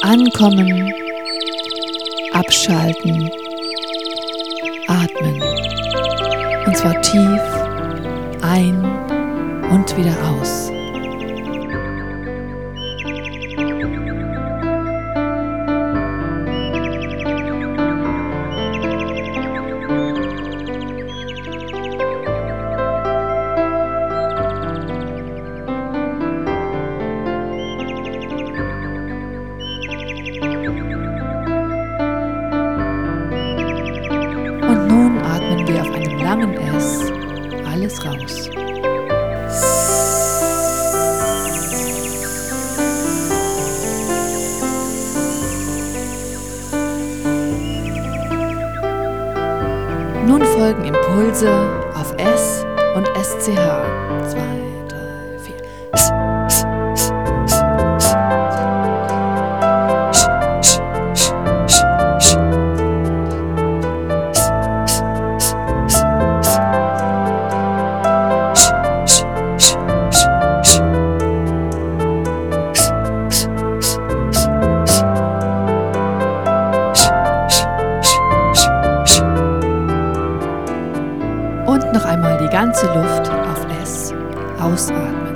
Ankommen, abschalten, atmen. Und zwar tief ein und wieder aus. Und nun atmen wir auf einem langen S alles raus. Nun folgen Impulse auf S und SCH. 2, 3, 4. Und noch einmal die ganze Luft auf S ausatmen.